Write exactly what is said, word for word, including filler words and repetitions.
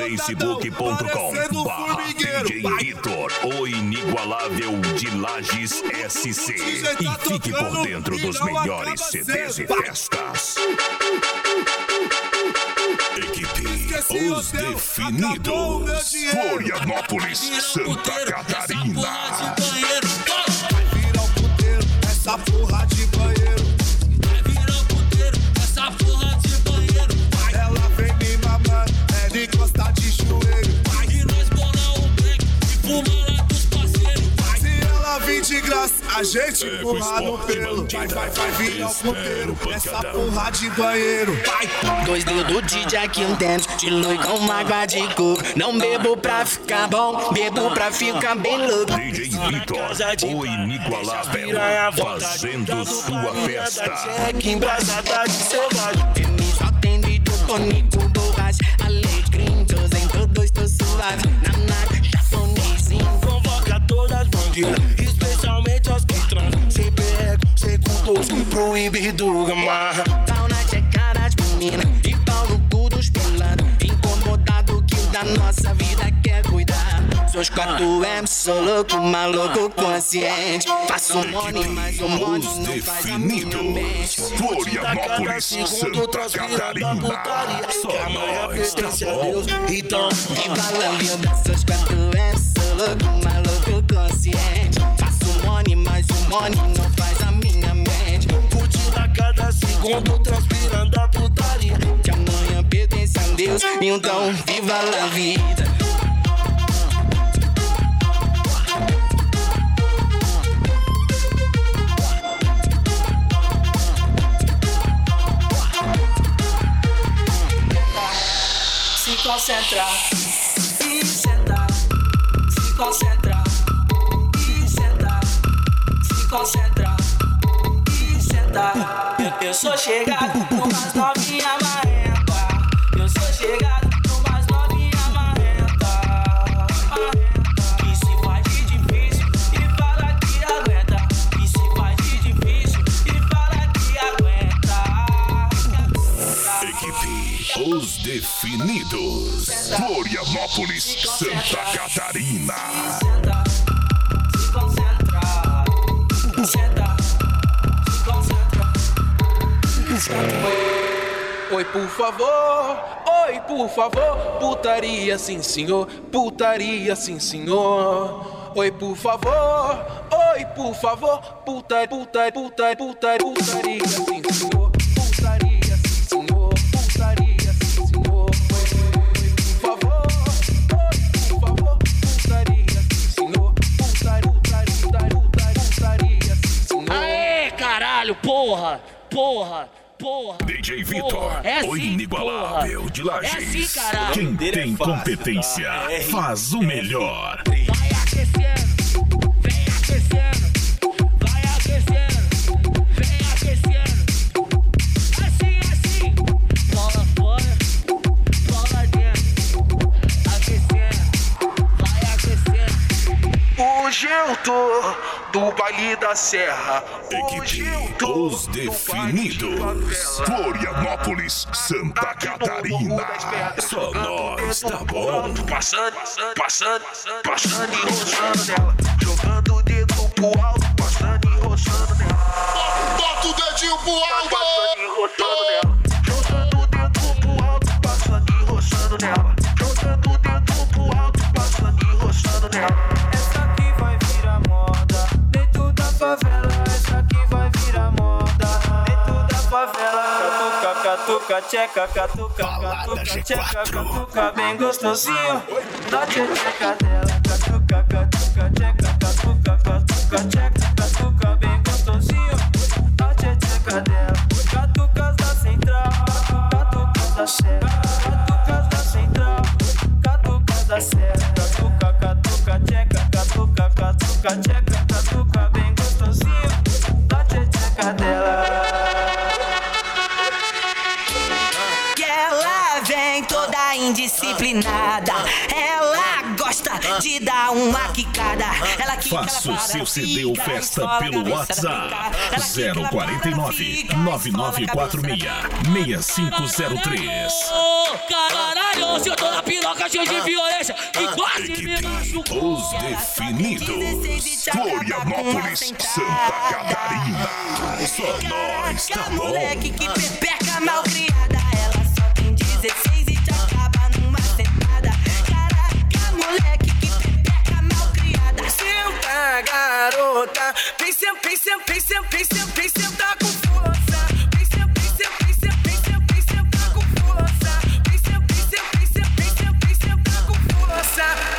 facebook ponto com barra D J Vitor, o inigualável de Lages S C. E fique por dentro dos melhores C Ds e festas. Equipe Os Definidos, Florianópolis, Santa Catarina. Vai virar o puteiro, essa porra de banheiro. Vai virar o puteiro, essa porra de banheiro. Ela vem me mamando, é de costa de joelho. E nós bolar o black e fumar lá dos parceiros. Se ela vir de graça, a gente empurra no pelo. Vai, vai, vai virar o puteiro, essa porra de banheiro. Vai. Dois dedos de Jack and Dance, de luz com água de coco. Não bebo pra ficar bom, bebo pra ficar bem louco. D J Vitor, o inigualável, fazendo sua festa. Jack embrasada de selvagem. Ele só tem de tonico, borracha, alecrim. Todos em todos, tô suave. Na naca, japonesinho. Convoca todas as bandidas, especialmente as que transam. Sem pego, sem cultos, proibido gamarra. Pau na tcheca das meninas e pau no cu dos pilanos. Incomodado que o da nossa vida quer cuidar. Seus quatro M, sou louco, maluco, consciente. Faço money, mas o money Os não faz a minha mente. Definidos, Florianópolis, Santa Catarina. Só nós, tá bom? Então, Viva a lambida, seus quatro M, sou louco, maluco, consciente. Faço money, mas o money não faz a minha mente. curtindo a cada segundo, transpirando a putaria. Que amanhã pertence a Deus, então viva a vida. Se concentra e senta. Se concentra e senta. Se concentra e senta. Eu sou chegado numas novinha marrenta. Eu sou chegado numas novinha marrenta. Que se faz de difícil e fala que aguenta. Que se faz de difícil e fala que aguenta. Equipe Os Definidos, Florianópolis, Santa Catarina. Senta, se concentra. Senta, se concentra. Oi, por favor, oi, por favor. Putaria, sim, senhor. Putaria, sim, senhor. Oi, por favor, oi, por favor. Puta, puta, puta, puta, putaria, sim, senhor. Putaria, sim, senhor. Putaria, sim, senhor. Oi, por favor, oi, por favor. Putaria, sim, senhor. Putaria, putaria, putaria, putaria, sim, senhor. Aê, caralho, porra, porra. Porra, D J Vitor, porra, é o assim, inigualável porra. de Lages. É assim, caralho. Quem tem competência faz o melhor. Vai aquecendo, vem aquecendo. Vai aquecendo, vem aquecendo. Assim, assim. Bola fora, bola dentro. Aquecendo, vai aquecendo. Hoje eu tô do baile da serra. Hoje eu Equipe tô Os do baile de Definidos, favela. Florianópolis, Santa Catarina. Só nós, tá bom? Passando, passando, passando e roçando nela. Jogando o dedo pro alto, passando e roçando nela. Bota o dedinho pro alto. Passando e roçando nela. Jogando o dedo pro alto, passando e roçando nela. Jogando o dedo pro alto, passando e roçando nela. Essa aqui vai virar moda dentro da favela. Essa aqui vai virar moda dentro da favela. Catuca, catuca, tcheca, catuca, catuca, tcheca, catuca, bem gostosinho da tcheca dela. Catuca, catuca, tcheca, catuca, catuca, tcheca, catuca, bem gostosinho da tcheca dela. Catucas da central, catucas da serra, catucas da central, catucas da serra. Catuca, catuca, tcheca, catuca, catuca, tcheca, catuca, bem gostosinho da tcheca dela. Que ela vem toda indisciplinada. Ela gosta de dar uma quicada. Ela quica, faça o seu C D ou festa pelo WhatsApp zero quatro nove, nove nove quatro seis, seis cinco zero três. Caralho, se eu tô na piroca cheio de violência e quase me machucou. Os Definidos, Florianópolis, Santa Catarina. Só nós, tá bom? Moleque que pepeca mal criada.